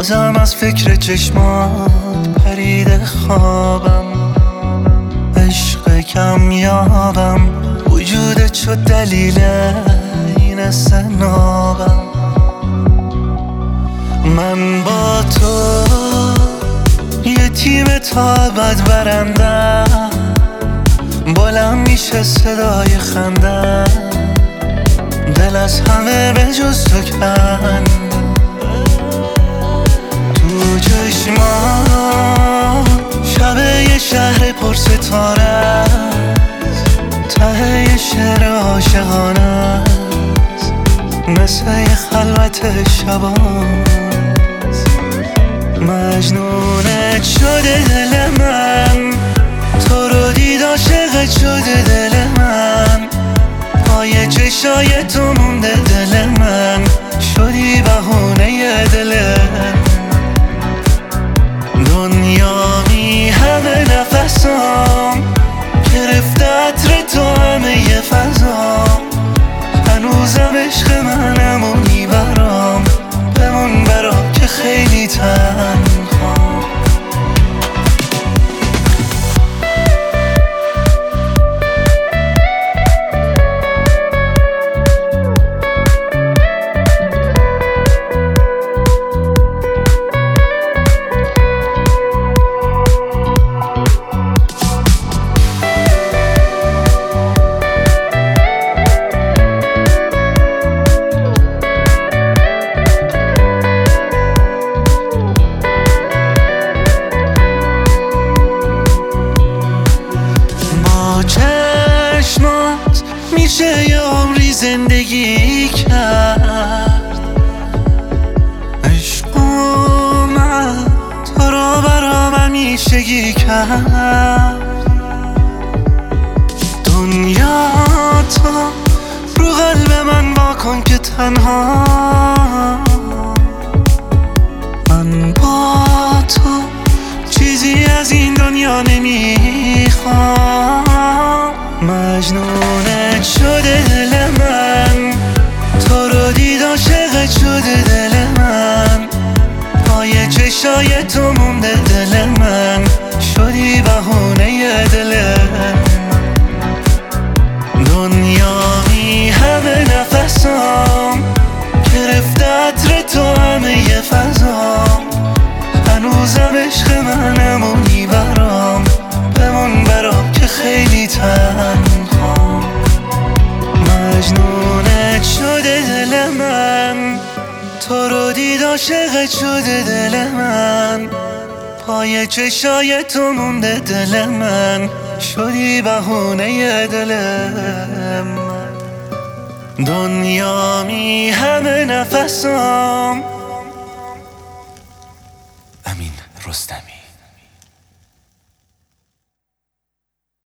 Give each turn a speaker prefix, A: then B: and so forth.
A: بازم از فکر چشمات پریده خوابم، عشق کمیابم، وجودت شد دلیل این استنابم. من با تو یه تیم تا ابد برندم، بلند میشه صدای خندم، دل از همه به جز تو کند. تو چشمات شب یه شهر پر ستاره است، ته یه شعر عاشقانه است، مثل یه خلوت شباست. مجنونت شده دل من، تو رو دید عاشقت شده دل من، پای چشای تو مونده دل من، شدی بهونه دلم. دنیا می همه نفسام، گرفته عطر تو همه ی فضام، هنوزم عشق منمونی برام، بمون برام که خیلی تنهام. چشمات میشه یه عمری زندگی کرد، عشق اومد تو رو برام همیشگی کرد. دنیا تو رو قلب من واکن که تنها، من با تو چیزی از این دنیا نمیخوام. مجنونت شده دل من، تو رو دید عاشقت شده دل من، پای چشای تو مونده دل من، شدی بهونه دلم. دنیا می همه نفسام، گرفته عطر تو همه ی فضام، هنوزم عشق منمونی برام، بمون برام که خیلی تنهام. مجنونت شده دل من، تو رو دید عاشقت شده دل من، پای چشای تو مونده دل من، شدی بهونه دلم. دنیا می همه نفسام. امین رستمی.